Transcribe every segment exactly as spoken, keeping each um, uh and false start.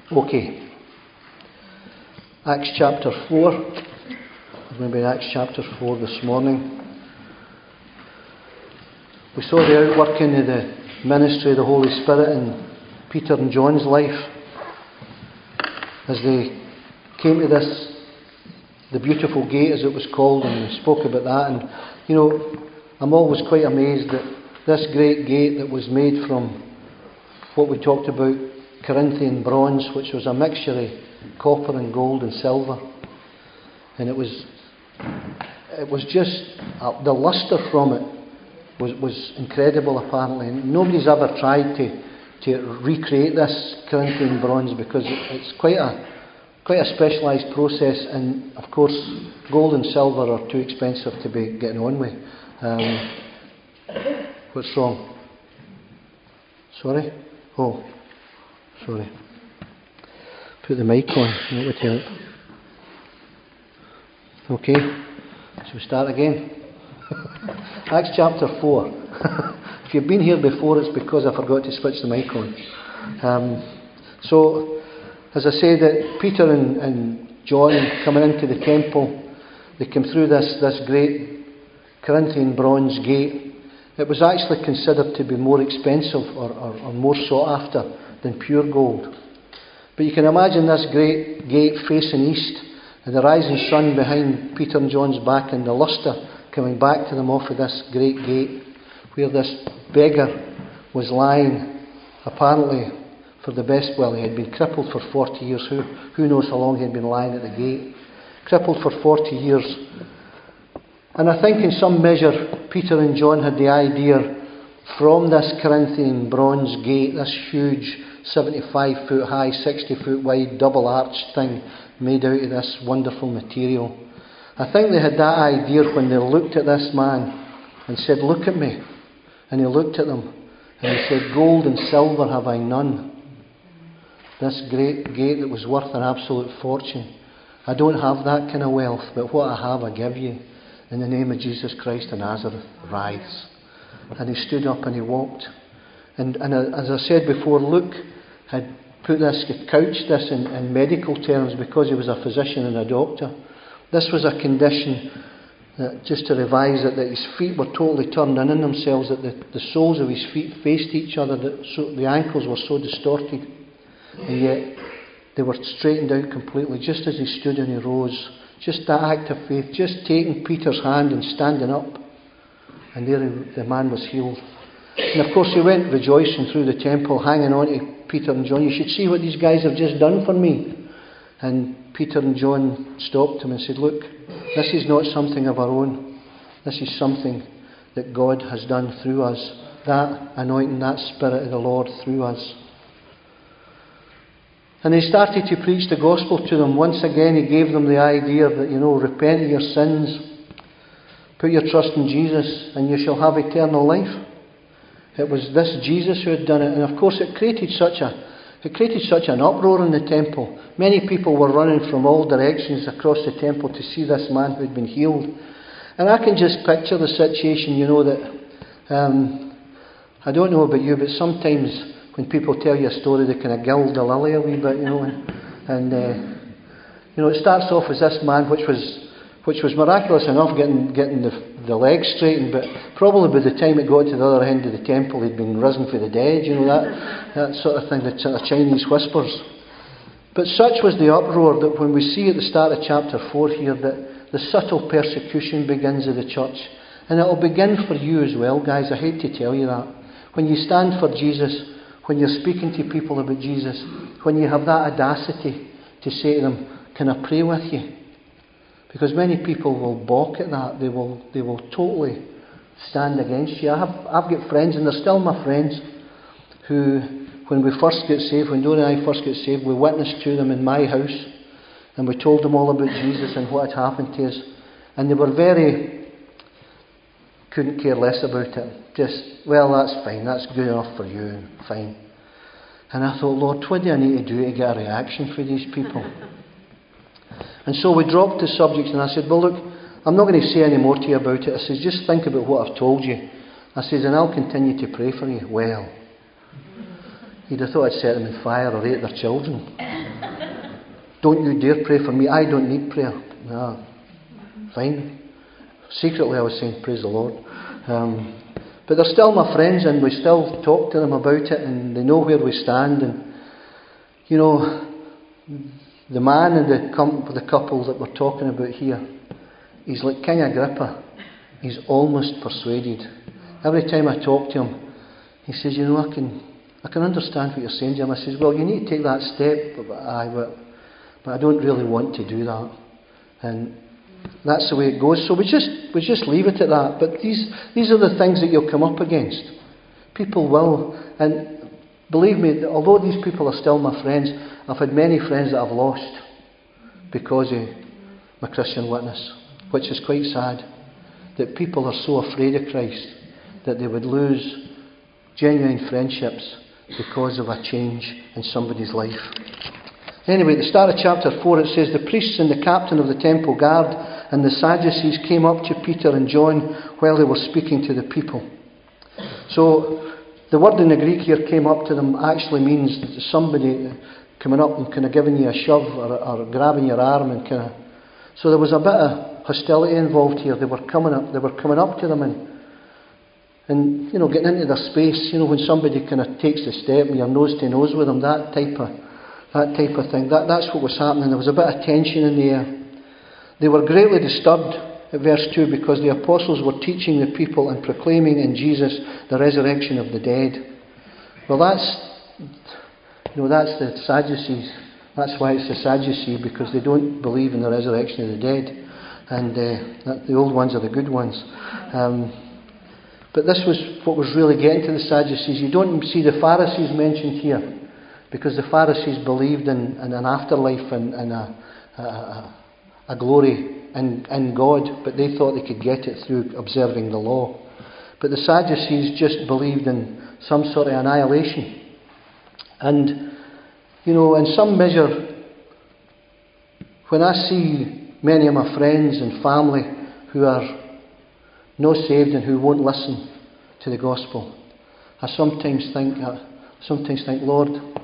Okay. Acts chapter four. We're going to be in Acts chapter four this morning. We saw the outworking of the ministry of the Holy Spirit in Peter and John's life as they came to this, the beautiful gate as it was called, and we spoke about that. And you know, I'm always quite amazed that this great gate that was made from what we talked about, Corinthian bronze, which was a mixture of copper and gold and silver, and it was it was just uh, the lustre from it was was incredible apparently, and nobody's ever tried to to recreate this Corinthian bronze because it, it's quite a quite a specialised process, and of course gold and silver are too expensive to be getting on with. Um, what's wrong? Sorry? Oh, sorry. Put the mic on, that would help. Okay, shall we start again? Acts chapter four. If you've been here before, it's because I forgot to switch the mic on. Um, so, as I said, that Peter and, and John coming into the temple, they came through this, this great Corinthian bronze gate. It was actually considered to be more expensive or, or, or more sought after than pure gold. But you can imagine this great gate facing east, and the rising sun behind Peter and John's back, and the lustre coming back to them off of this great gate, where this beggar was lying, apparently for the best, well, he had been crippled for forty years. Who, who knows how long he had been lying at the gate? Crippled for forty years. And I think in some measure Peter and John had the idea from this Corinthian bronze gate, this huge seventy-five foot high, sixty foot wide, double arched thing made out of this wonderful material. I think they had that idea when they looked at this man and said, "Look at me." And he looked at them and he said, "Gold and silver have I none. This great gate that was worth an absolute fortune. I don't have that kind of wealth, but what I have I give you. In the name of Jesus Christ of Nazareth, rise." And he stood up and he walked. And, and as I said before, Luke had put this, couched this in, in medical terms because he was a physician and a doctor. This was a condition, that, just to revise it, that his feet were totally turned in on themselves, that the, the soles of his feet faced each other, that so, the ankles were so distorted, and yet they were straightened out completely, just as he stood and he rose. Just that act of faith, just taking Peter's hand and standing up, and there he, the man was healed. And of course he went rejoicing through the temple, hanging on to Peter and John. "You should see what these guys have just done for me." And Peter and John stopped him and said, "Look, this is not something of our own. This is something that God has done through us. That anointing, that Spirit of the Lord through us." And he started to preach the gospel to them. Once again he gave them the idea that, you know, repent of your sins, put your trust in Jesus, and you shall have eternal life. It was this Jesus who had done it, and of course it created such a it created such an uproar in the temple. Many people were running from all directions across the temple to see this man who had been healed. And I can just picture the situation, you know, that um, I don't know about you, but sometimes when people tell you a story, they kind of gild the lily a wee bit, you know, and, and uh, you know, it starts off as this man, which was which was miraculous enough, getting getting the, the legs straightened, but probably by the time it got to the other end of the temple, he'd been risen from the dead, you know, that that sort of thing, the sort of Chinese whispers. But such was the uproar that when we see at the start of chapter four here that the subtle persecution begins of the church, and it'll begin for you as well, guys. I hate to tell you that. When you stand for Jesus, when you're speaking to people about Jesus, when you have that audacity to say to them, "Can I pray with you?" Because many people will balk at that. They will they will totally stand against you. I have, I've got friends, and they're still my friends, who, when we first get saved, when Dora and I first get saved, we witnessed to them in my house, and we told them all about Jesus and what had happened to us. And they were very, couldn't care less about it. Just, well, that's fine, that's good enough for you, and fine. And I thought, Lord, what do I need to do to get a reaction from these people? And so we dropped the subject, and I said, well, look, I'm not going to say any more to you about it. I said, just think about what I've told you. I said, and I'll continue to pray for you. Well, you'd have thought I'd set them in fire or ate their children. don't you dare pray for me, I don't need prayer. No, fine. Secretly I was saying, praise the Lord. Um, but they're still my friends, and we still talk to them about it, and they know where we stand. And you know, the man and the, com- the couple that we're talking about here, he's like King Agrippa. He's almost persuaded. Every time I talk to him, he says, you know, I can I can understand what you're saying to him. I says, well, you need to take that step, but I, but, but I don't really want to do that. And that's the way it goes. So we just we just leave it at that. But these these are the things that you'll come up against. People will, and believe me, although these people are still my friends, I've had many friends that I've lost because of my Christian witness, which is quite sad. That people are so afraid of Christ that they would lose genuine friendships because of a change in somebody's life. Anyway, at the start of chapter four it says, the priests and the captain of the temple guard and the Sadducees came up to Peter and John while they were speaking to the people. So the word in the Greek here, came up to them, actually means that somebody coming up and kind of giving you a shove or, or grabbing your arm and kind of. So there was a bit of hostility involved here. They were coming up. They were coming up to them and and you know getting into their space. You know, when somebody kind of takes the step and you're nose to nose with them, that type of that type of thing. That that's what was happening. There was a bit of tension in the air. They were greatly disturbed at verse two because the apostles were teaching the people and proclaiming in Jesus the resurrection of the dead. Well, that's you know that's the Sadducees. That's why it's the Sadducees, because they don't believe in the resurrection of the dead. And uh, the old ones are the good ones. Um, but this was what was really getting to the Sadducees. You don't see the Pharisees mentioned here, because the Pharisees believed in, in an afterlife and, and a, a, a glory in, in God, but they thought they could get it through observing the law. But the Sadducees just believed in some sort of annihilation. And you know, in some measure, when I see many of my friends and family who are not saved and who won't listen to the gospel, I sometimes think, I sometimes think, Lord,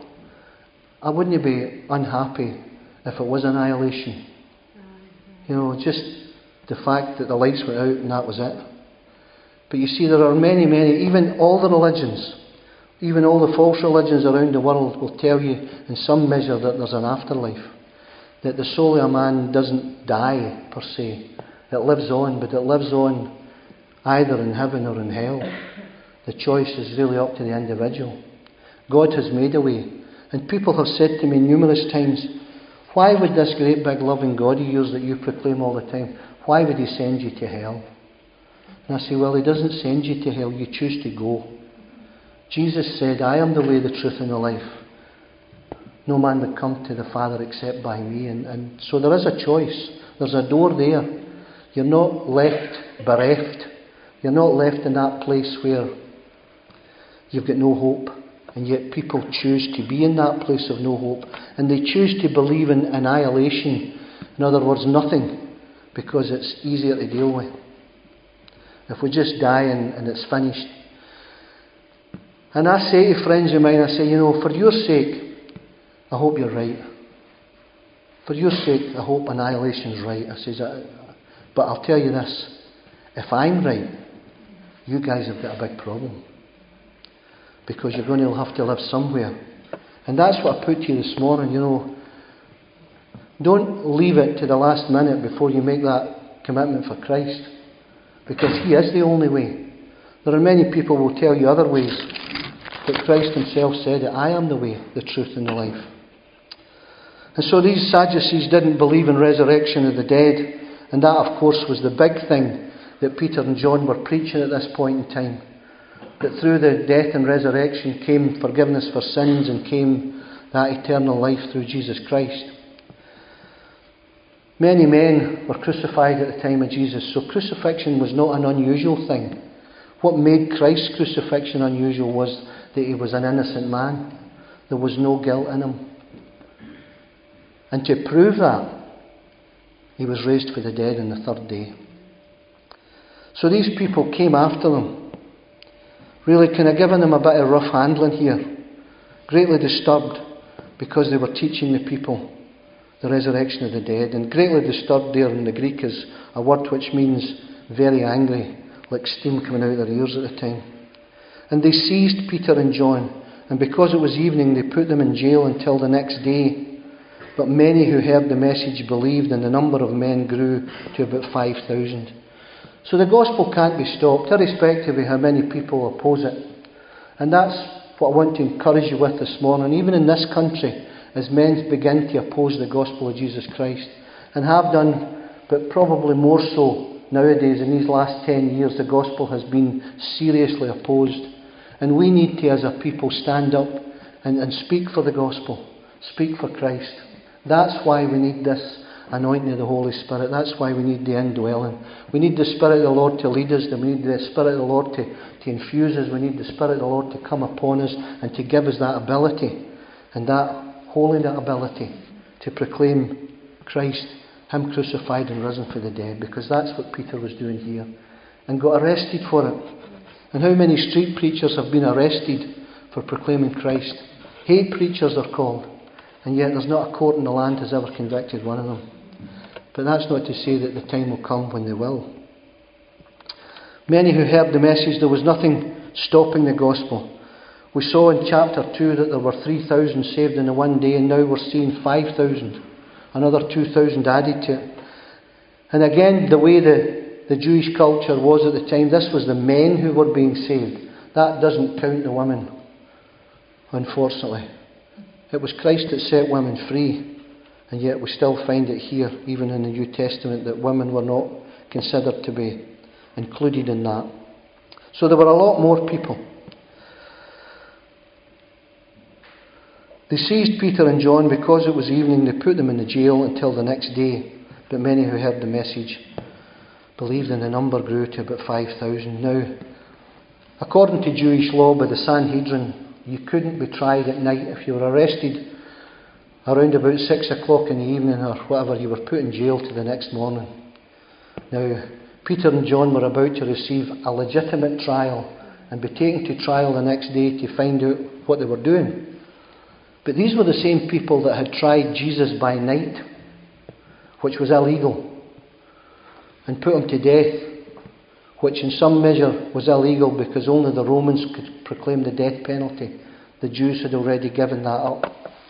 I wouldn't be unhappy if it was annihilation. You know, just the fact that the lights went out and that was it. But you see, there are many, many, even all the religions, even all the false religions around the world will tell you in some measure that there's an afterlife. That the soul of a man doesn't die per se. It lives on, but it lives on either in heaven or in hell. The choice is really up to the individual. God has made a way. And people have said to me numerous times, why would this great big loving God of yours that you proclaim all the time, why would he send you to hell? And I say, well, he doesn't send you to hell, you choose to go. Jesus said, I am the way, the truth and the life. No man would come to the Father except by me. And, and so there is a choice. There's a door there. You're not left bereft. You're not left in that place where you've got no hope. And yet people choose to be in that place of no hope. And they choose to believe in annihilation. In other words, nothing. Because it's easier to deal with. If we just die and, and it's finished. And I say to friends of mine, I say, you know, for your sake, I hope you're right. For your sake, I hope annihilation's right. I says, but I'll tell you this, if I'm right, you guys have got a big problem. Because you're going to have to live somewhere. And that's what I put to you this morning, you know. Don't leave it to the last minute before you make that commitment for Christ. Because he is the only way. There are many people who will tell you other ways. But Christ himself said that I am the way, the truth and the life. And so these Sadducees didn't believe in resurrection of the dead. And that, of course, was the big thing that Peter and John were preaching at this point in time. That through the death and resurrection came forgiveness for sins and came that eternal life through Jesus Christ. Many men were crucified at the time of Jesus, so crucifixion was not an unusual thing. What made Christ's crucifixion unusual was that he was an innocent man. There was no guilt in him. And to prove that, he was raised from the dead on the third day. So these people came after them, really kind of giving them a bit of rough handling here, greatly disturbed because they were teaching the people the resurrection of the dead. And greatly disturbed there in the Greek is a word which means very angry, like steam coming out of their ears at the time. And they seized Peter and John, and because it was evening, they put them in jail until the next day. But many who heard the message believed, and the number of men grew to about five thousand. So the gospel can't be stopped, irrespective of how many people oppose it. And that's what I want to encourage you with this morning, even in this country, as men begin to oppose the gospel of Jesus Christ, and have done, but probably more so nowadays. In these last ten years, the gospel has been seriously opposed. And we need to, as a people, stand up and, and speak for the gospel, speak for Christ. That's why we need this anointing of the Holy Spirit. That's why we need the indwelling. We need the Spirit of the Lord to lead us. We need the Spirit of the Lord to, to infuse us. We need the Spirit of the Lord to come upon us and to give us that ability and that holy ability to proclaim Christ, Him crucified and risen for the dead, because that's what Peter was doing here, and got arrested for it. And how many street preachers have been arrested for proclaiming Christ? Hate preachers are called, and yet there's not a court in the land has ever convicted one of them. But that's not to say that the time will come when they will. Many who heard the message, there was nothing stopping the gospel. We saw in chapter two that there were three thousand saved in the one day, and now we're seeing five thousand. Another two thousand added to it. And again, the way the, the Jewish culture was at the time, this was the men who were being saved. That doesn't count the women, unfortunately. It was Christ that set women free. And yet we still find it here, even in the New Testament, that women were not considered to be included in that. So there were a lot more people. They seized Peter and John. Because it was evening, they put them in the jail until the next day. But many who heard the message believed, and the number grew to about five thousand. Now, according to Jewish law, by the Sanhedrin, you couldn't be tried at night. If you were arrested around about six o'clock in the evening or whatever, you were put in jail to the next morning. Now, Peter and John were about to receive a legitimate trial and be taken to trial the next day to find out what they were doing. But these were the same people that had tried Jesus by night, which was illegal, and put him to death, which in some measure was illegal because only the Romans could proclaim the death penalty. The Jews had already given that up.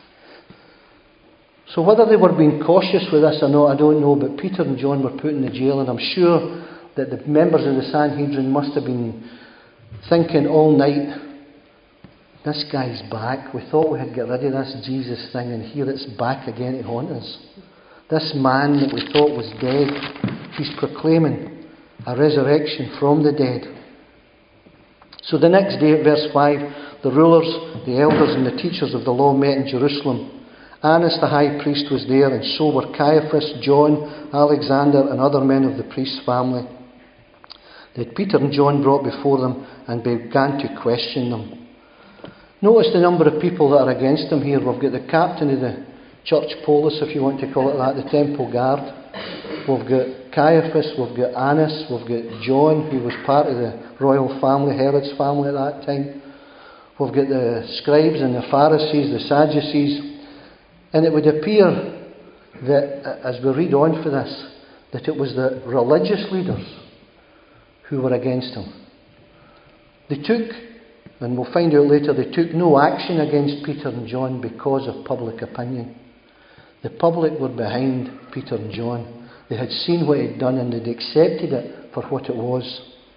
So whether they were being cautious with this or not, I don't know, but Peter and John were put in the jail, and I'm sure that the members of the Sanhedrin must have been thinking all night, this guy's back. We thought we had got rid of this Jesus thing, and here it's back again to haunt us. This man that we thought was dead, he's proclaiming a resurrection from the dead. So the next day, at verse five, the rulers, the elders and the teachers of the law met in Jerusalem. Annas the high priest was there, and so were Caiaphas, John, Alexander and other men of the priest's family. They had Peter and John brought before them and began to question them. Notice the number of people that are against them here. We've got the captain of the church polis, if you want to call it that, the temple guard. We've got Caiaphas, we've got Annas, we've got John, who was part of the royal family, Herod's family at that time. We've got the scribes and the Pharisees, the Sadducees. And it would appear that, as we read on for this, that it was the religious leaders who were against him. They took, and we'll find out later, they took no action against Peter and John because of public opinion. The public were behind Peter and John. They had seen what he'd done and they'd accepted it for what it was.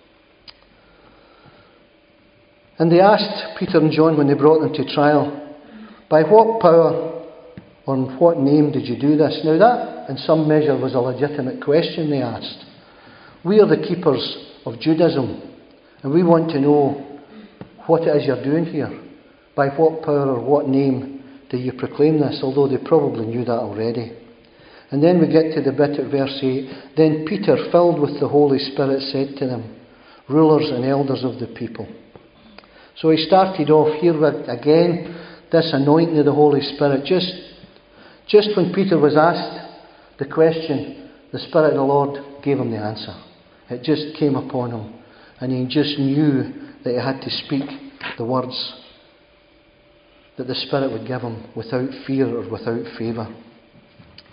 And they asked Peter and John when they brought them to trial, by what power or in what name did you do this? Now that, in some measure, was a legitimate question they asked. We are the keepers of Judaism, and we want to know what it is you're doing here. By what power or what name do you proclaim this? Although they probably knew that already. And then we get to the bit at verse eight. Then Peter, filled with the Holy Spirit, said to them, rulers and elders of the people. So he started off here with, again, this anointing of the Holy Spirit. Just Just when Peter was asked the question, the Spirit of the Lord gave him the answer. It just came upon him. And he just knew that he had to speak the words that the Spirit would give him without fear or without favour.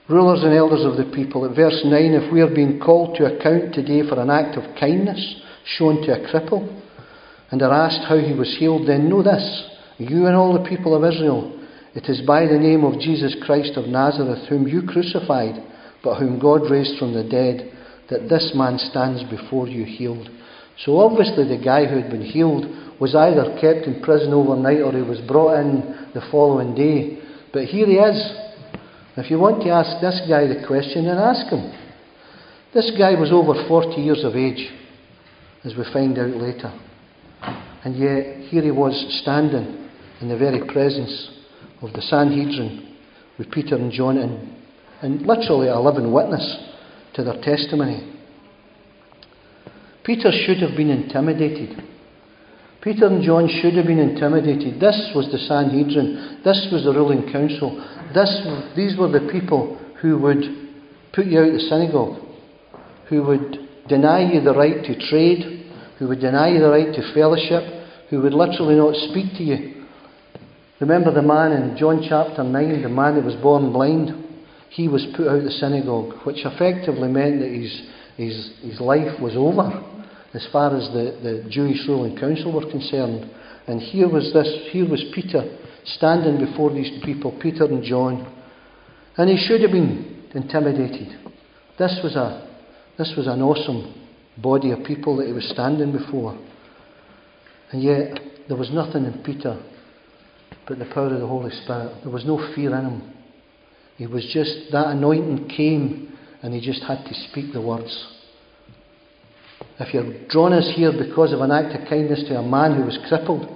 Rulers and elders of the people. At verse nine, if we are being called to account today for an act of kindness shown to a cripple, and are asked how he was healed, then know this, you and all the people of Israel, it is by the name of Jesus Christ of Nazareth, whom you crucified, but whom God raised from the dead, that this man stands before you healed. So obviously the guy who had been healed was either kept in prison overnight or he was brought in the following day. But here he is. If you want to ask this guy the question, then ask him. This guy was over forty years of age, as we find out later. And yet here he was standing in the very presence of the Sanhedrin with Peter and John, and, and literally a living witness to their testimony. Peter should have been intimidated. Peter and John should have been intimidated. This was the Sanhedrin. This was the ruling council. This, these were the people who would put you out of the synagogue, who would deny you the right to trade, who would deny you the right to fellowship, who would literally not speak to you. Remember the man in John chapter nine, the man that was born blind? He was put out of the synagogue, which effectively meant that his, his, his life was over, as far as the, the Jewish ruling council were concerned. And here was this, here was Peter standing before these people, Peter and John. And he should have been intimidated. This was a, this was an awesome body of people that he was standing before. And yet, there was nothing in Peter but the power of the Holy Spirit. There was no fear in him. He was just, that anointing came and he just had to speak the words. If you're drawn us here because of an act of kindness to a man who was crippled,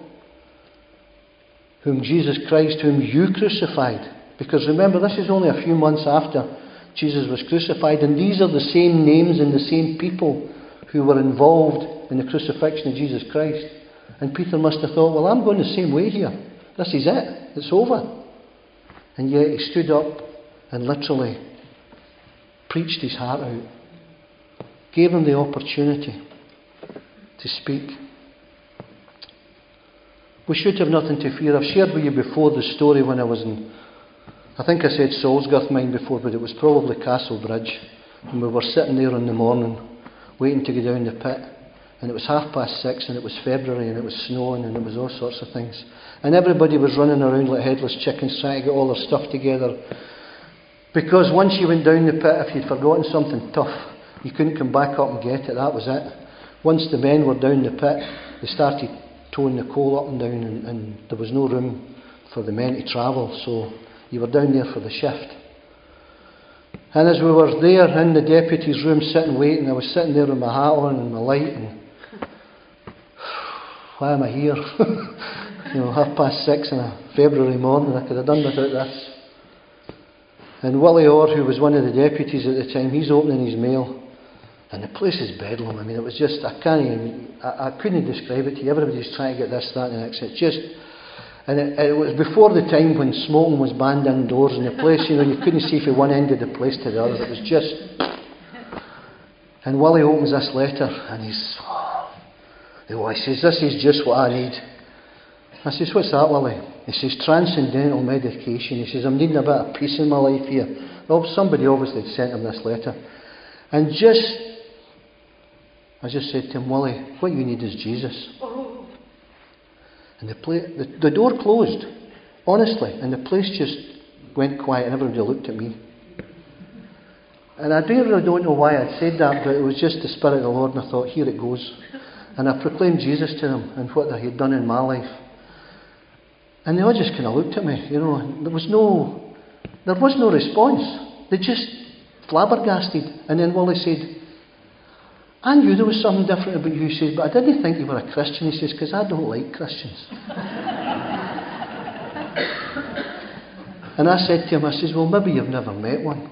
whom Jesus Christ, whom you crucified, because remember, this is only a few months after Jesus was crucified, and these are the same names and the same people who were involved in the crucifixion of Jesus Christ. And Peter must have thought, well, I'm going the same way here. This is it. It's over. And yet he stood up and literally preached his heart out. Gave him the opportunity to speak. We should have nothing to fear. I've shared with you before the story when I was in, I think I said Salsgirth Mine before, but it was probably Castle Bridge. And we were sitting there in the morning, waiting to go down the pit. And it was half past six, and it was February, and it was snowing, and it was all sorts of things. And everybody was running around like headless chickens trying to get all their stuff together. Because once you went down the pit, if you'd forgotten something tough, you couldn't come back up and get it. That was it. Once the men were down the pit, they started towing the coal up and down, and, and there was no room for the men to travel. So you were down there for the shift. And as we were there in the deputy's room sitting waiting, I was sitting there with my hat on and my light, and why am I here? You know, half past six on a February morning. I could have done without this. And Willie Orr, who was one of the deputies at the time, he's opening his mail, and the place is bedlam. I mean, it was just, I can't even, I, I couldn't describe it to you. Everybody's trying to get this, that, and the next. It's just, and it, it was before the time when smoking was banned indoors in the place. You know, you couldn't see from one end of the place to the other. It was just. And Willie opens this letter, and he's, oh, he says, "This is just what I need." I says, "What's that, Willie?" He says, "Transcendental medication." He says, "I'm needing a bit of peace in my life here." Well, somebody obviously had sent him this letter. And just, I just said to him, "Willie, what you need is Jesus." Oh. And the, play, the, the door closed, honestly, and the place just went quiet, and everybody looked at me. And I really don't know why I'd said that, but it was just the Spirit of the Lord, and I thought, here it goes. And I proclaimed Jesus to them and what He had done in my life. And they all just kind of looked at me, you know. There was no, there was no response. They just flabbergasted. And then Wally said, "I knew there was something different about you," he says, "but I didn't think you were a Christian," he says, "because I don't like Christians." And I said to him, I says, "Well, maybe you've never met one."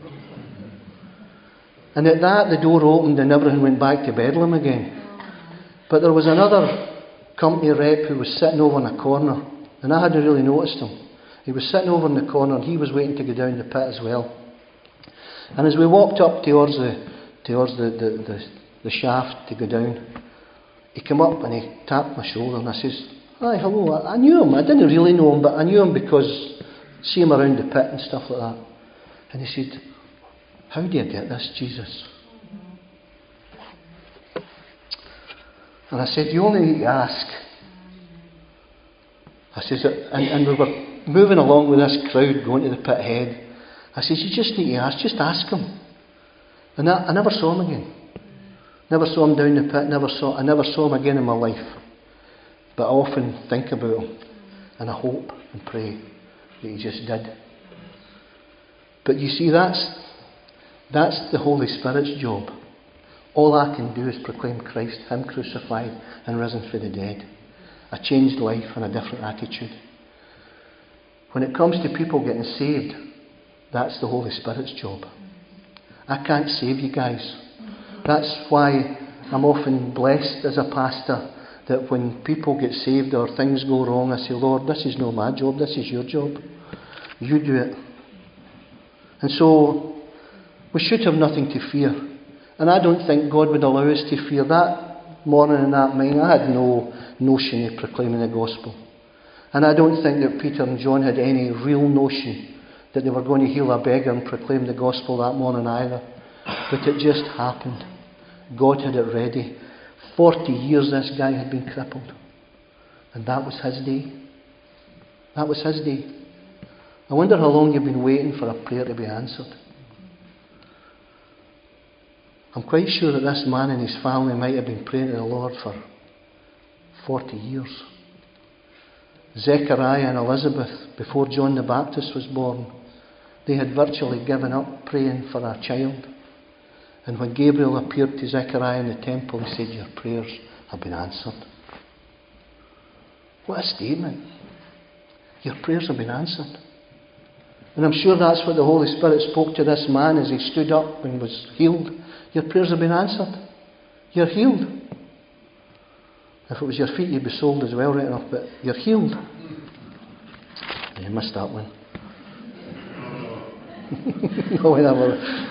And at that, the door opened and everything went back to bedlam again. But there was another company rep who was sitting over in a corner, and I hadn't really noticed him. He was sitting over in the corner, and he was waiting to go down the pit as well. And as we walked up towards the towards the, the, the, the shaft to go down, he came up and he tapped my shoulder, and I says, "Hi, hello." I, I knew him. I didn't really know him, but I knew him because I see him around the pit and stuff like that. And he said, how do you get this, Jesus? And I said, you only need to ask. I says, and, and we were moving along with this crowd going to the pit head. I says, you just need to ask, just ask him. And I, I never saw him again. Never saw him down the pit, never saw, I never saw him again in my life. But I often think about him, and I hope and pray that he just did. But you see, that's, that's the Holy Spirit's job. All I can do is proclaim Christ, him crucified and risen for the dead. A changed life and a different attitude. When it comes to people getting saved, that's the Holy Spirit's job. I can't save you guys. That's why I'm often blessed as a pastor that when people get saved or things go wrong, I say, Lord, this is not my job, this is your job. You do it. And so we should have nothing to fear. And I don't think God would allow us to fear. That morning in that mine, I had no notion of proclaiming the gospel. And I don't think that Peter and John had any real notion that they were going to heal a beggar and proclaim the gospel that morning either. But it just happened. God had it ready. Forty years this guy had been crippled. And that was his day. That was his day. I wonder how long you've been waiting for a prayer to be answered. I'm quite sure that this man and his family might have been praying to the Lord for forty years. Zechariah and Elizabeth, before John the Baptist was born, they had virtually given up praying for a child. And when Gabriel appeared to Zechariah in the temple, he said, your prayers have been answered. What a statement. Your prayers have been answered. And I'm sure that's what the Holy Spirit spoke to this man as he stood up and was healed. Your prayers have been answered. You're healed. If it was your feet, you'd be sold as well, right enough, but you're healed. You missed that one. No, whatever.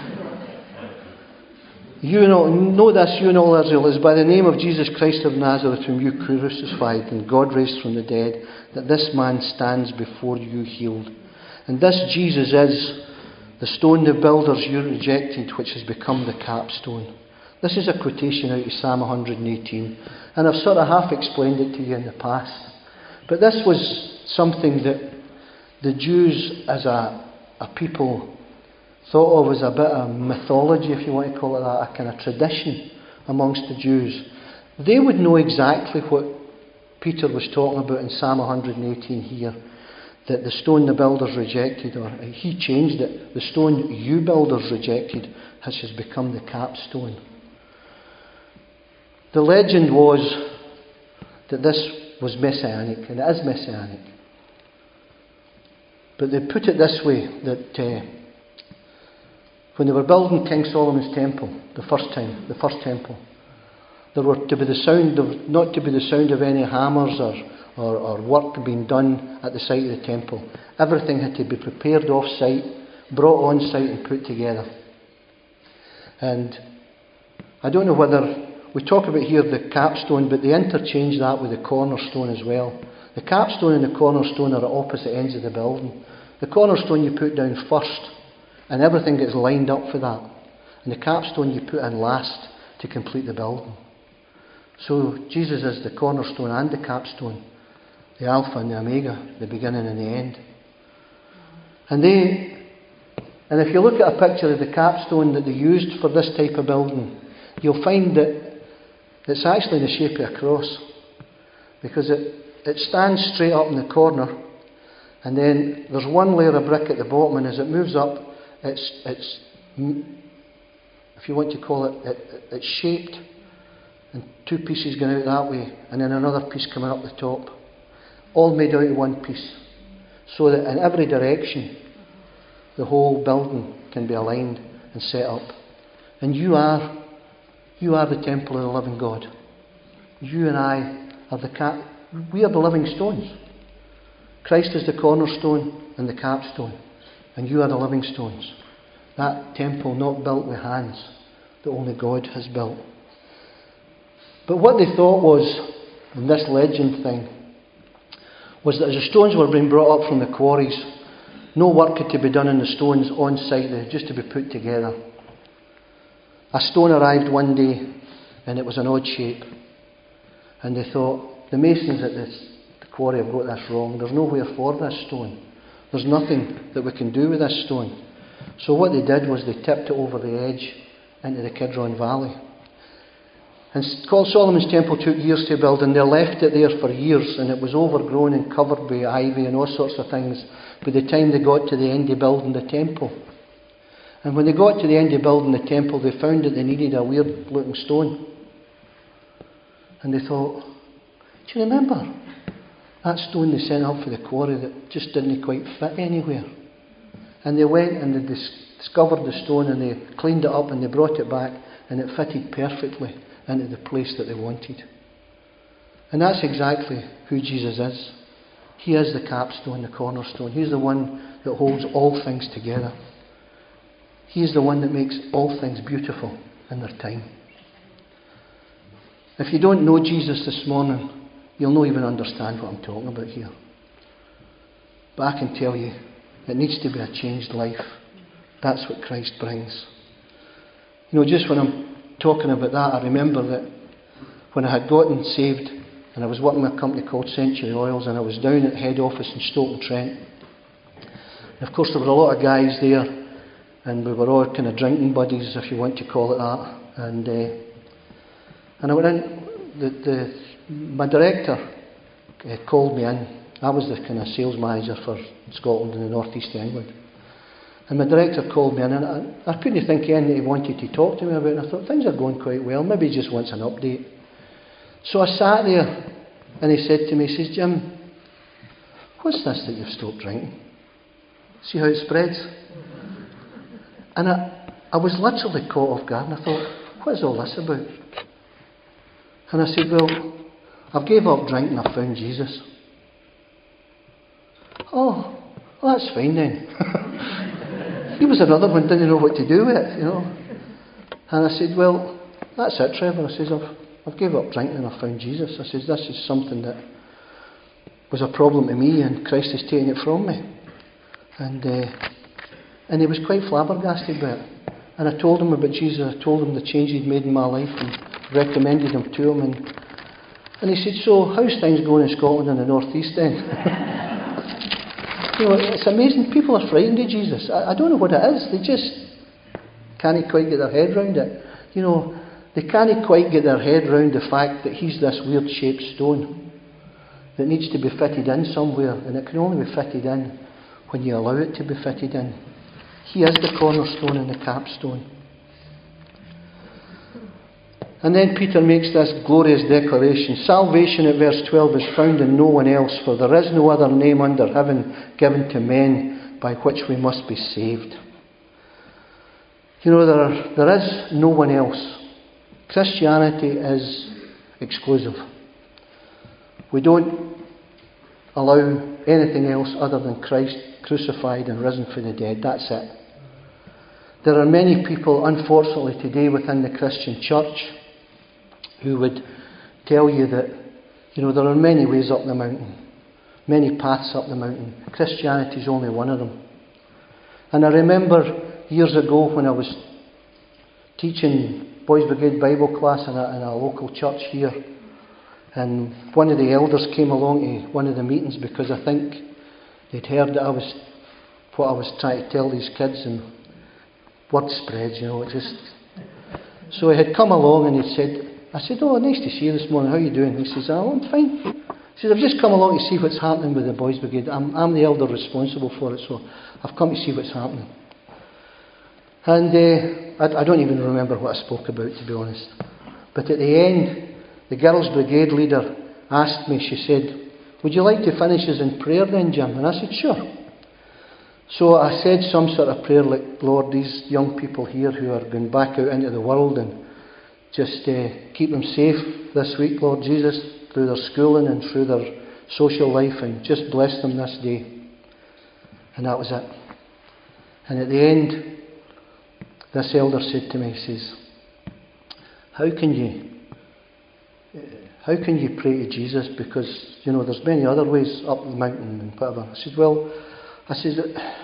You know, know this, you know, Israel, is by the name of Jesus Christ of Nazareth, whom you crucified and God raised from the dead, that this man stands before you healed. And this Jesus is the stone the builders you rejected, which has become the capstone. This is a quotation out of Psalm one hundred eighteen, and I've sort of half explained it to you in the past. But this was something that the Jews as a, a people thought of as a bit of mythology, if you want to call it that, a kind of tradition amongst the Jews. They would know exactly what Peter was talking about in Psalm one hundred eighteen here, that the stone the builders rejected, or he changed it, the stone you builders rejected has just become the capstone. The legend was that this was messianic, and it is messianic. But they put it this way, that uh, when they were building King Solomon's temple, the first time, the first temple, there were to be the sound of, not to be the sound of any hammers or, or, or work being done at the site of the temple. Everything had to be prepared off-site, brought on-site and put together. And I don't know whether, we talk about here the capstone, but they interchange that with the cornerstone as well. The capstone and the cornerstone are at opposite ends of the building. The cornerstone you put down first, and everything gets lined up for that. And the capstone you put in last to complete the building. So Jesus is the cornerstone and the capstone, the Alpha and the Omega, the beginning and the end. And they, and if you look at a picture of the capstone that they used for this type of building, you'll find that it's actually in the shape of a cross, because it, it stands straight up in the corner, and then there's one layer of brick at the bottom, and as it moves up, it's, it's if you want to call it, it, it's shaped, and two pieces going out that way, and then another piece coming up the top, all made out of one piece, so that in every direction the whole building can be aligned and set up. And you are you are the temple of the living God. You and I are the cap we are the living stones. Christ is the cornerstone and the capstone, and you are the living stones. That temple not built with hands, that only God has built. But what they thought was, in this legend thing, was that as the stones were being brought up from the quarries, No work had to be done on the stones on site, they had just to be put together. A stone arrived one day and it was an odd shape. And they thought, the masons at this, the quarry have got this wrong. There's nowhere for this stone. There's nothing that we can do with this stone. So what they did was they tipped it over the edge into the Kidron Valley. And Solomon's Temple took years to build, and they left it there for years, and it was overgrown and covered by ivy and all sorts of things by the time they got to the end of building the temple. And when they got to the end of building the temple, they found that they needed a weird looking stone. And they thought, do you remember that stone they sent up for the quarry that just didn't quite fit anywhere? And they went and they dis- discovered the stone, and they cleaned it up and they brought it back, and it fitted perfectly into the place that they wanted. And that's exactly who Jesus is. He is the capstone, the cornerstone. He's the one that holds all things together. He is the one that makes all things beautiful in their time. If you don't know Jesus this morning, you'll not even understand what I'm talking about here. But I can tell you, it needs to be a changed life. That's what Christ brings. You know, just when I'm talking about that, I remember that when I had gotten saved and I was working with a company called Century Oils, and I was down at head office in Stoke-on-Trent. And of course there were a lot of guys there, and we were all kind of drinking buddies, if you want to call it that. And uh, and I went in, the, the, my director uh, called me in. I was the kind of sales manager for Scotland and the North East of England. And my director called me in, and I, I couldn't think of anything he wanted to talk to me about. And I thought, things are going quite well, maybe he just wants an update. So I sat there, and he said to me, he says, Jim, what's this that you've stopped drinking? See how it spreads? And I, I was literally caught off guard, and I thought, what is all this about? And I said, well, I've gave up drinking, I've found Jesus. Oh, well, that's fine then. He was another one, didn't know what to do with it, you know. And I said, well, that's it, Trevor. I says, I've, I've gave up drinking and I've found Jesus. I says, this is something that was a problem to me, and Christ has taken it from me. And uh, and he was quite flabbergasted by it. And I told him about Jesus. I told him the change he'd made in my life and recommended him to him. And, and he said, so how's things going in Scotland and the North East then? You know, it's amazing. People are frightened of Jesus. I, I don't know what it is. They just can't quite get their head round it. You know, they can't quite get their head round the fact that he's this weird shaped stone that needs to be fitted in somewhere, and it can only be fitted in when you allow it to be fitted in. He is the cornerstone and the capstone. And then Peter makes this glorious declaration. Salvation, at verse twelve, is found in no one else, for there is no other name under heaven given to men by which we must be saved. You know, there, are, there is no one else. Christianity is exclusive. We don't allow anything else other than Christ crucified and risen from the dead. That's it. There are many people, unfortunately, today within the Christian church who would tell you that, you know, there are many ways up the mountain, many paths up the mountain. Christianity is only one of them. And I remember years ago when I was teaching Boys Brigade Bible class in a, in a local church here, and one of the elders came along to one of the meetings because I think they'd heard that I was what I was trying to tell these kids, and word spreads, you know, it just... So he had come along and he said, I said, oh, nice to see you this morning, how are you doing? He says, oh, I'm fine. He says, I've just come along to see what's happening with the Boys Brigade. I'm, I'm the elder responsible for it, so I've come to see what's happening. And uh, I, I don't even remember what I spoke about, to be honest. But at the end, the Girls' Brigade leader asked me, she said, would you like to finish us in prayer then, Jim? And I said, sure. So I said some sort of prayer like, Lord, these young people here who are going back out into the world, and just uh, keep them safe this week, Lord Jesus, through their schooling and through their social life, and just bless them this day. And that was it. And at the end, this elder said to me, he says, how can you how can you pray to Jesus? Because, you know, there's many other ways up the mountain and whatever. I said, well, I said,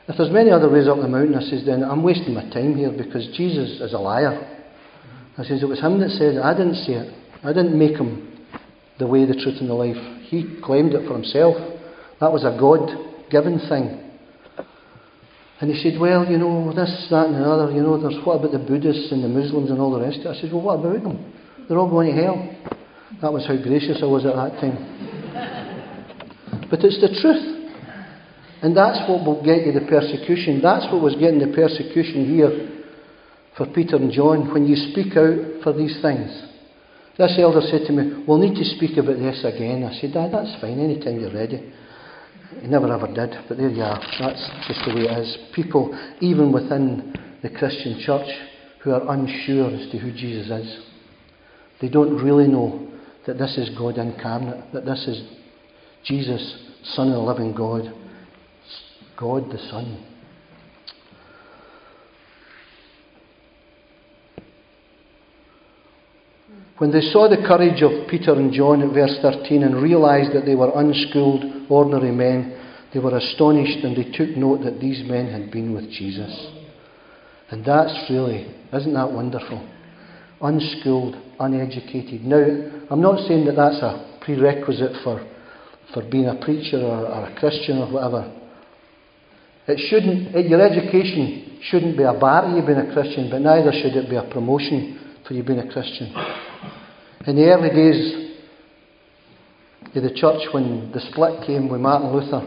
If there's many other ways up the mountain, I says, then I'm wasting my time here because Jesus is a liar. I says, it was him that said it. I didn't say it. I didn't make him the way, the truth and the life. He claimed it for himself. That was a God-given thing. And he said, well, you know, this, that and the other, you know, there's what about the Buddhists and the Muslims and all the rest of it? I said, well, what about them? They're all going to hell. That was how gracious I was at that time. But it's the truth. And that's what will get you the persecution. That's what was getting the persecution here for Peter and John when you speak out for these things. This elder said to me, we'll need to speak about this again. I said, Dad, that's fine, anytime you're ready. He never ever did, but there you are. That's just the way it is. People, even within the Christian church, who are unsure as to who Jesus is. They don't really know that this is God incarnate, that this is Jesus, Son of the living God, God the Son. When they saw the courage of Peter and John at verse thirteen and realised that they were unschooled, ordinary men, they were astonished and they took note that these men had been with Jesus. And that's really, isn't that wonderful? Unschooled, uneducated. Now, I'm not saying that that's a prerequisite for, for being a preacher or, or a Christian or whatever. It shouldn't, your education shouldn't be a bar to you being a Christian, but neither should it be a promotion for you being a Christian. In the early days of the church, when the split came with Martin Luther,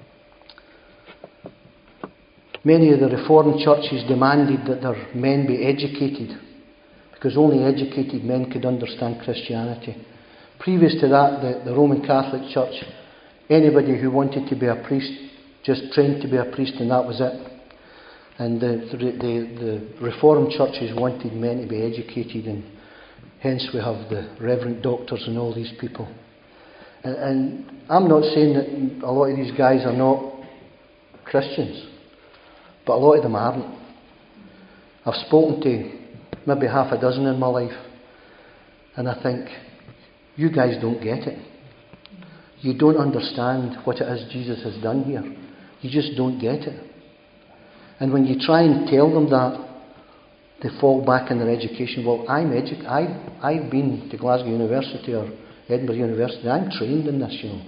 many of the Reformed churches demanded that their men be educated, because only educated men could understand Christianity. Previous to that, the, the Roman Catholic Church, anybody who wanted to be a priest just trained to be a priest, and that was it. And the, the, the, the Reformed churches wanted men to be educated, and hence we have the reverend doctors and all these people. And, and I'm not saying that a lot of these guys are not Christians, but a lot of them aren't. I've spoken to maybe half a dozen in my life, and I think, you guys don't get it. You don't understand what it is Jesus has done here. You just don't get it. And when you try and tell them that, they fall back in their education. Well, I'm edu- I, I've been to Glasgow University or Edinburgh University. I'm trained in this, you know.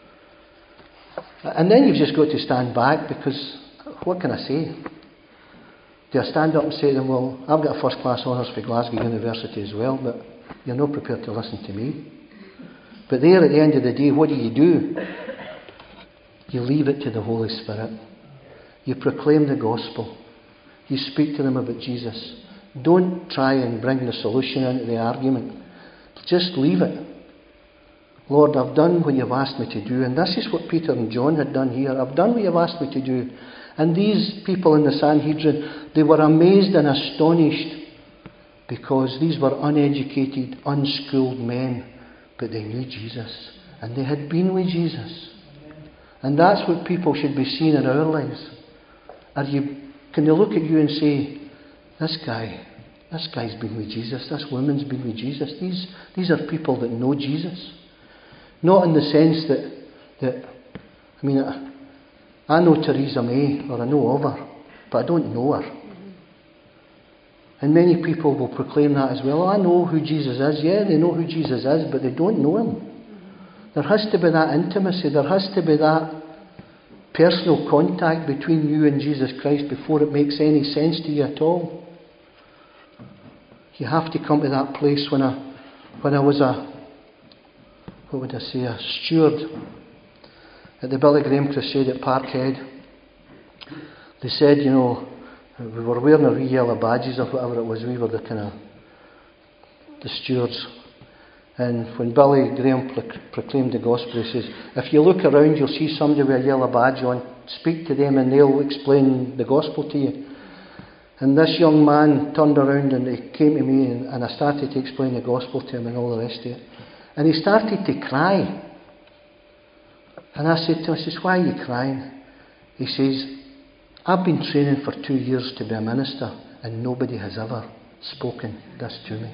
And then you've just got to stand back, because what can I say? Do I stand up and say to them, well, I've got a first class honours for Glasgow University as well, but you're not prepared to listen to me. But there at the end of the day, what do you do? You leave it to the Holy Spirit. You proclaim the gospel. You speak to them about Jesus. Don't try and bring the solution into the argument. Just leave it. Lord, I've done what you've asked me to do. And this is what Peter and John had done here. I've done what you've asked me to do. And these people in the Sanhedrin, they were amazed and astonished, because these were uneducated, unschooled men, but they knew Jesus. And they had been with Jesus. And that's what people should be seeing in our lives. Are you, can they look at you and say, this guy, this guy's been with Jesus, this woman's been with Jesus. These, these are people that know Jesus. Not in the sense that, that I mean, I, I know Theresa May, or I know of her, but I don't know her. And many people will proclaim that as well. Oh, I know who Jesus is. Yeah, they know who Jesus is, but they don't know him. There has to be that intimacy. There has to be that personal contact between you and Jesus Christ before it makes any sense to you at all. You have to come to that place. When I, when I was a, what would I say, a steward at the Billy Graham Crusade at Parkhead, they said, you know, we were wearing our wee yellow badges or whatever it was. We were the kind of the stewards. And when Billy Graham pro- proclaimed the gospel, he says, if you look around, you'll see somebody with a yellow badge on. Speak to them and they'll explain the gospel to you. And this young man turned around and he came to me, and, and I started to explain the gospel to him and all the rest of it. And he started to cry. And I said to him, I says, why are you crying? He says, I've been training for two years to be a minister, and nobody has ever spoken this to me.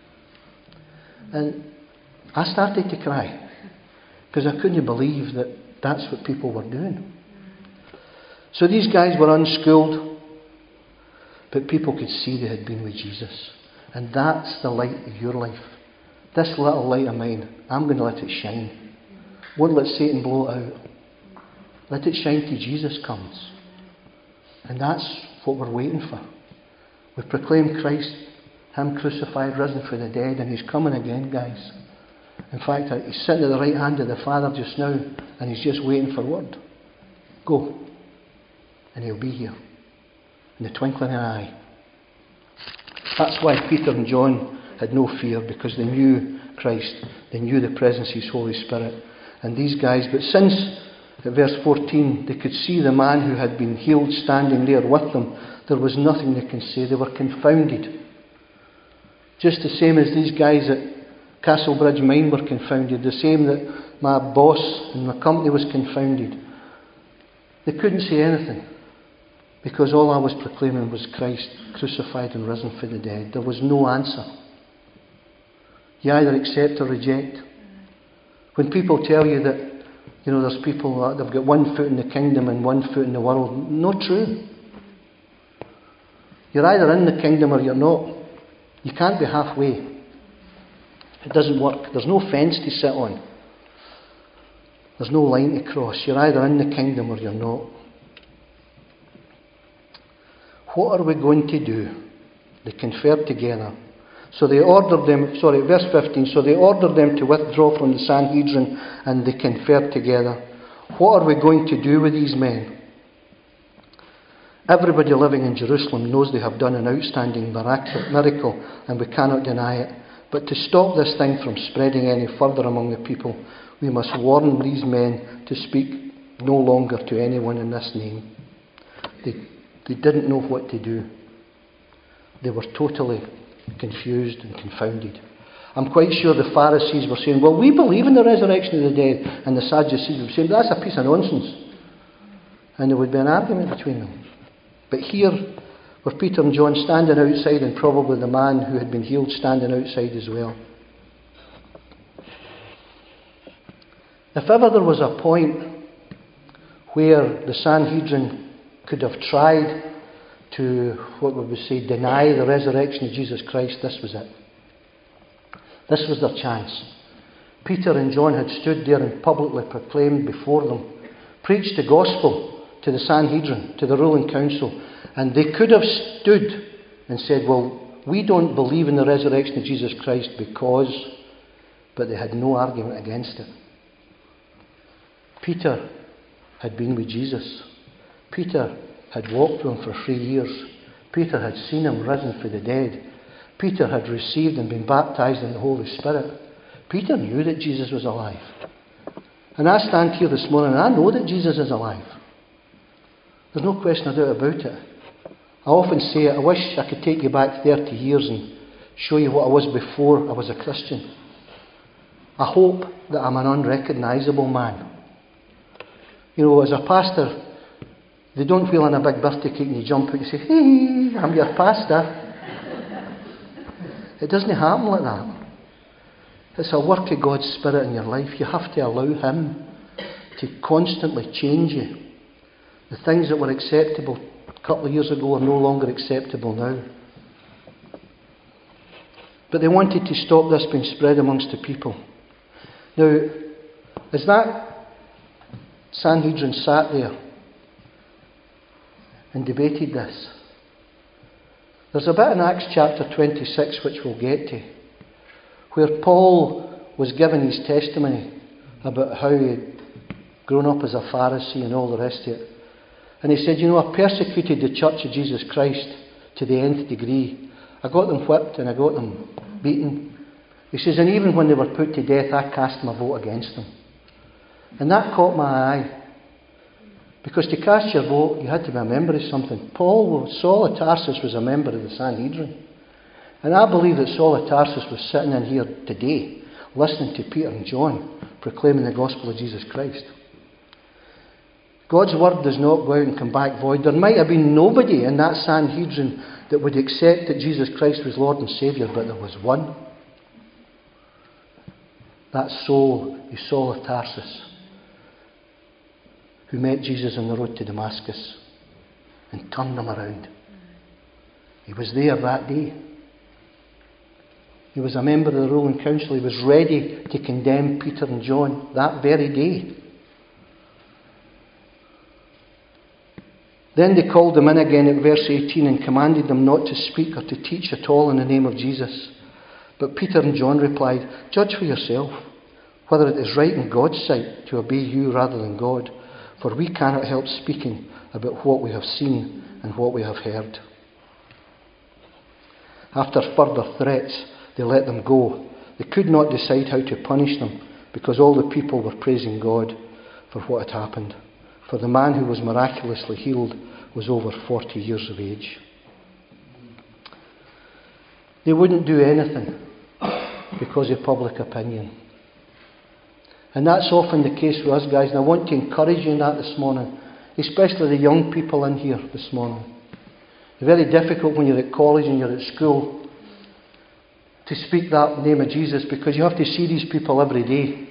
And I started to cry, because I couldn't believe that that's what people were doing. So these guys were unschooled, but people could see they had been with Jesus. And that's the light of your life. This little light of mine, I'm going to let it shine. Won't let Satan blow it out. Let it shine till Jesus comes. And that's what we're waiting for. We've proclaimed Christ, Him crucified, risen from the dead, and He's coming again, guys. In fact, He's sitting at the right hand of the Father just now, and He's just waiting for word. Go. And He'll be here. In the twinkling of an eye. That's why Peter and John had no fear, because they knew Christ. They knew the presence of His Holy Spirit. And these guys, but since, at verse fourteen, they could see the man who had been healed standing there with them, there was nothing they can say. They were confounded. Just the same as these guys at Castlebridge Mine were confounded. The same that my boss in my company was confounded. They couldn't say anything. Because all I was proclaiming was Christ crucified and risen from the dead. There was no answer. You either accept or reject. When people tell you that, you know, there's people that they've got one foot in the kingdom and one foot in the world, not true. You're either in the kingdom or you're not. You can't be halfway. It doesn't work. There's no fence to sit on. There's no line to cross. You're either in the kingdom or you're not. What are we going to do? They conferred together. So they ordered them, sorry, verse fifteen, so they ordered them to withdraw from the Sanhedrin, and they conferred together. What are we going to do with these men? Everybody living in Jerusalem knows they have done an outstanding miracle, and we cannot deny it. But to stop this thing from spreading any further among the people, we must warn these men to speak no longer to anyone in this name. They, they didn't know what to do. They were totally confused and confounded. I'm quite sure the Pharisees were saying, well, we believe in the resurrection of the dead. And the Sadducees were saying, that's a piece of nonsense. And there would be an argument between them. But here were Peter and John standing outside, and probably the man who had been healed standing outside as well. If ever there was a point where the Sanhedrin could have tried to, what would we say, deny the resurrection of Jesus Christ, this was it. This was their chance. Peter and John had stood there and publicly proclaimed before them, preached the gospel to the Sanhedrin, to the ruling council, and they could have stood and said, well, we don't believe in the resurrection of Jesus Christ because, but they had no argument against it. Peter had been with Jesus. Peter had walked with him for three years. Peter had seen him risen from the dead. Peter had received and been baptized in the Holy Spirit. Peter knew that Jesus was alive. And I stand here this morning and I know that Jesus is alive. There's no question or doubt about it. I often say it, I wish I could take you back thirty years and show you what I was before I was a Christian. I hope that I'm an unrecognisable man. You know, as a pastor, they don't feel on a big birthday cake and you jump out and say, hey, I'm your pastor. It doesn't happen like that. It's a work of God's Spirit in your life. You have to allow Him to constantly change you. The things that were acceptable a couple of years ago are no longer acceptable now. But they wanted to stop this being spread amongst the people. Now, as that Sanhedrin sat there and debated this, there's a bit in Acts chapter twenty-six which we'll get to, where Paul was giving his testimony about how he had grown up as a Pharisee and all the rest of it. And he said, you know, I persecuted the church of Jesus Christ to the nth degree. I got them whipped and I got them beaten. He says, and even when they were put to death, I cast my vote against them. And that caught my eye. Because to cast your vote, you had to be a member of something. Paul, Saul of Tarsus was a member of the Sanhedrin. And I believe that Saul of Tarsus was sitting in here today, listening to Peter and John, proclaiming the gospel of Jesus Christ. God's word does not go out and come back void. There might have been nobody in that Sanhedrin that would accept that Jesus Christ was Lord and Saviour, but there was one. That soul is Saul of Tarsus, who met Jesus on the road to Damascus. and turned them around. He was there that day. He was a member of the ruling council. He was ready to condemn Peter and John that very day. Then they called them in again at verse eighteen and commanded them not to speak or to teach at all in the name of Jesus. But Peter and John replied, "Judge for yourself whether it is right in God's sight to obey you rather than God, for we cannot help speaking about what we have seen and what we have heard." After further threats, they let them go. They could not decide how to punish them because all the people were praising God for what had happened. For the man who was miraculously healed was over forty years of age. They wouldn't do anything because of public opinion. And that's often the case with us guys. And I want to encourage you in that this morning, especially the young people in here this morning. It's very difficult when you're at college and you're at school to speak that name of Jesus because you have to see these people every day.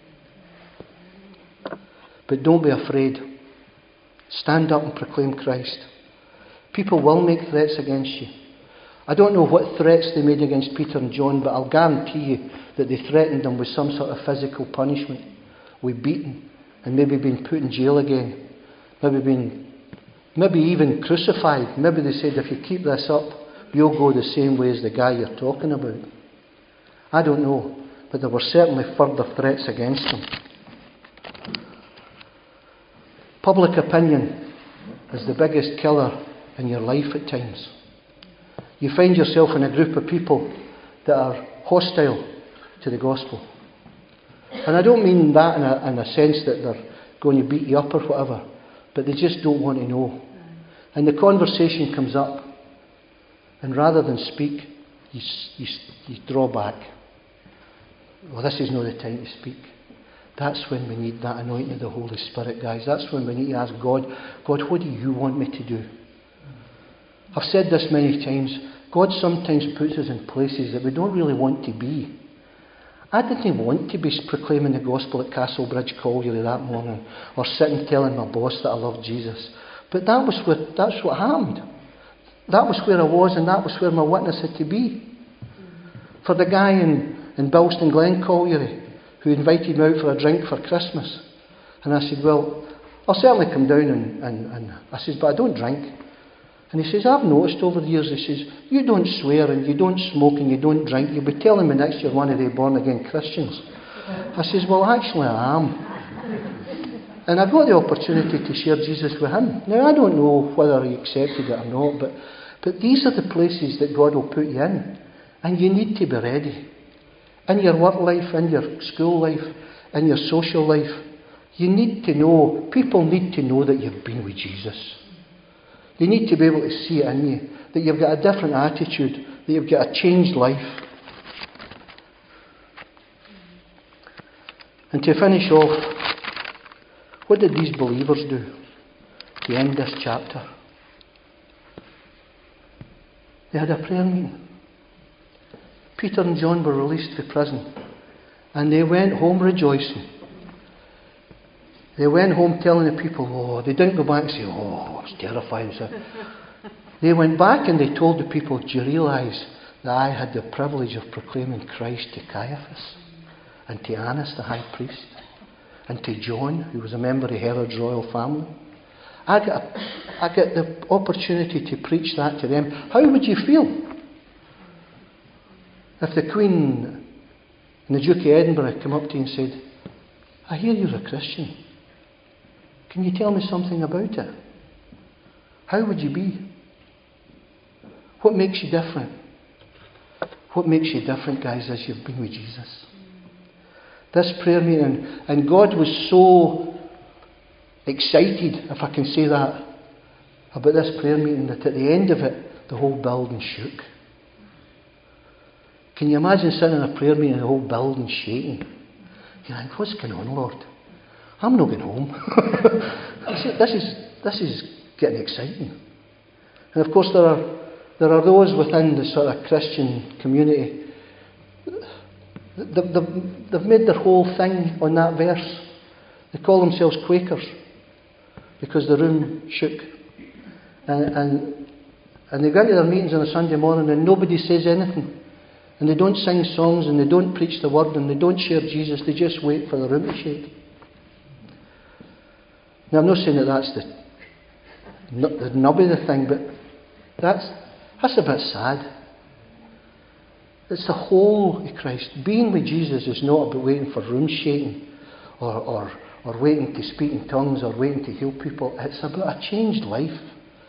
But don't be afraid. Stand up and proclaim Christ. People will make threats against you. I don't know what threats they made against Peter and John, but I'll guarantee you that they threatened them with some sort of physical punishment, with beating, and maybe being put in jail again, maybe being, maybe even crucified. Maybe they said, if you keep this up, you'll go the same way as the guy you're talking about. I don't know, but there were certainly further threats against them. Public opinion is the biggest killer in your life at times. You find yourself in a group of people that are hostile to the gospel. And I don't mean that in a, in a sense that they're going to beat you up or whatever, but they just don't want to know. And the conversation comes up, and rather than speak, you, you, you draw back. Well, this is not the time to speak. That's when we need that anointing of the Holy Spirit, guys. That's when we need to ask God, God, what do you want me to do? I've said this many times. God sometimes puts us in places that we don't really want to be. I didn't want to be proclaiming the gospel at Castlebridge Colliery that morning, or sitting telling my boss that I loved Jesus. But that was where, that's what happened. That was where I was, and that was where my witness had to be. For the guy in, in Bilston Glen Colliery who invited me out for a drink for Christmas, and I said, well, I'll certainly come down and, and, and I said, but I don't drink. And he says, I've noticed over the years, he says, you don't swear and you don't smoke and you don't drink. You'll be telling me next you're one of the born again Christians. I says, well, actually I am. And I got the opportunity to share Jesus with him. Now I don't know whether he accepted it or not, but, but these are the places that God will put you in. And you need to be ready. In your work life, in your school life, in your social life, you need to know, people need to know that you've been with Jesus. They need to be able to see it in you, that you've got a different attitude, that you've got a changed life. And to finish off, what did these believers do to end this chapter? They had a prayer meeting. Peter and John were released from prison, and they went home rejoicing. They went home telling the people, oh, they didn't go back and say, oh, I was terrified. They went back and they told the people, do you realise that I had the privilege of proclaiming Christ to Caiaphas and to Annas the high priest and to John, who was a member of Herod's royal family? I got, I got the opportunity to preach that to them. How would you feel if the Queen and the Duke of Edinburgh came up to you and said, I hear you're a Christian. Can you tell me something about it? How would you be? What makes you different? What makes you different, guys, as you've been with Jesus? This prayer meeting, and God was so excited, if I can say that, about this prayer meeting, that at the end of it, the whole building shook. Can you imagine sitting in a prayer meeting and the whole building shaking? You think, what's going on, Lord? I'm not going home. this is this is getting exciting. And of course there are there are those within the sort of Christian community. They've, they've, they've made their whole thing on that verse. They call themselves Quakers because the room shook. And, and, and they go to their meetings on a Sunday morning and nobody says anything. And they don't sing songs and they don't preach the word and they don't share Jesus. They just wait for the room to shake. Now I'm not saying that that's the, the nub of the thing, but that's, that's a bit sad. It's the whole of Christ. Being with Jesus is not about waiting for room shaking or, or, or waiting to speak in tongues or waiting to heal people. It's about a changed life.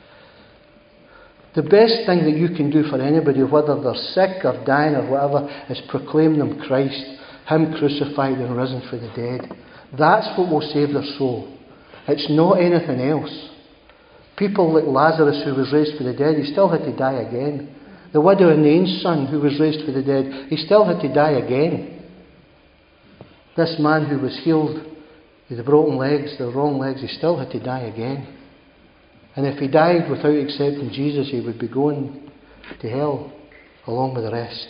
The best thing that you can do for anybody, whether they're sick or dying or whatever, is proclaim them Christ, Him crucified and risen from the dead. That's what will save their soul. It's not anything else. People like Lazarus, who was raised from the dead, he still had to die again. The widow of Nain's son, who was raised from the dead, he still had to die again. This man who was healed with the broken legs, the wrong legs, he still had to die again. And if he died without accepting Jesus, he would be going to hell along with the rest.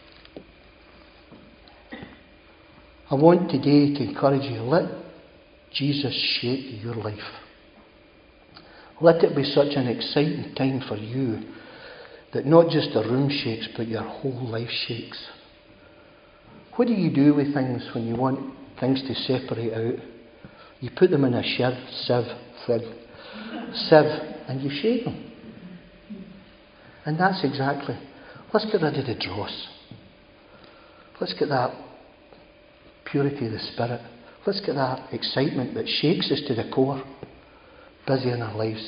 I want today to encourage you, let Jesus shape your life. Let it be such an exciting time for you that not just the room shakes, but your whole life shakes. What do you do with things when you want things to separate out? You put them in a sieve, sieve, sieve, sieve, and you shake them. And that's exactly, let's get rid of the dross. Let's get that purity of the spirit. Let's get that excitement that shakes us to the core, busy in our lives.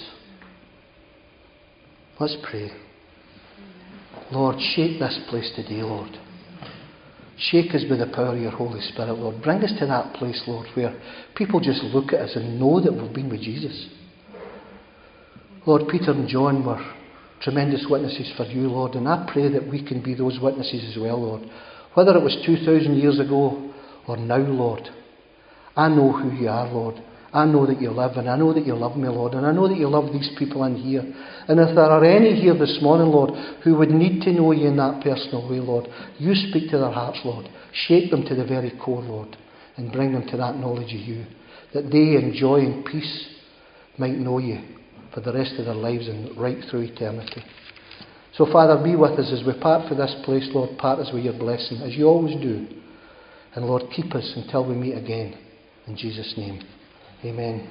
Let's pray. Lord, shake this place today, Lord. Shake us with the power of your Holy Spirit, Lord. Bring us to that place, Lord, where people just look at us and know that we've been with Jesus. Lord, Peter and John were tremendous witnesses for you, Lord, and I pray that we can be those witnesses as well, Lord. Whether it was two thousand years ago or now, Lord, I know who you are, Lord. I know that you live, and I know that you love me, Lord, and I know that you love these people in here. And if there are any here this morning, Lord, who would need to know you in that personal way, Lord, you speak to their hearts, Lord. Shake them to the very core, Lord, and bring them to that knowledge of you, that they in joy and peace might know you for the rest of their lives and right through eternity. So, Father, be with us as we part for this place, Lord. Part us with your blessing, as you always do. And, Lord, keep us until we meet again. In Jesus' name. Amen.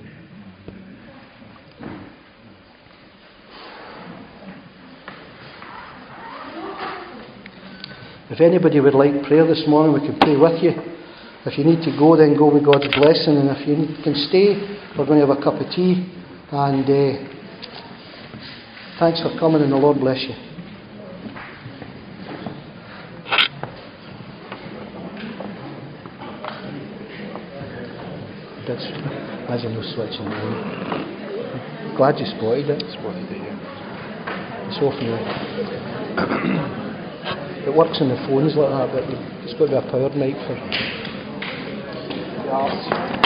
If anybody would like prayer this morning, we can pray with you. If you need to go, then go with God's blessing. And if you can stay, we're going to have a cup of tea. And uh, thanks for coming, and the Lord bless you. That's, imagine no switching on. Glad you spotted it. Spotted it, yeah. It's often uh, it works on the phones like that, but it's got to be a powered mic for. Yeah.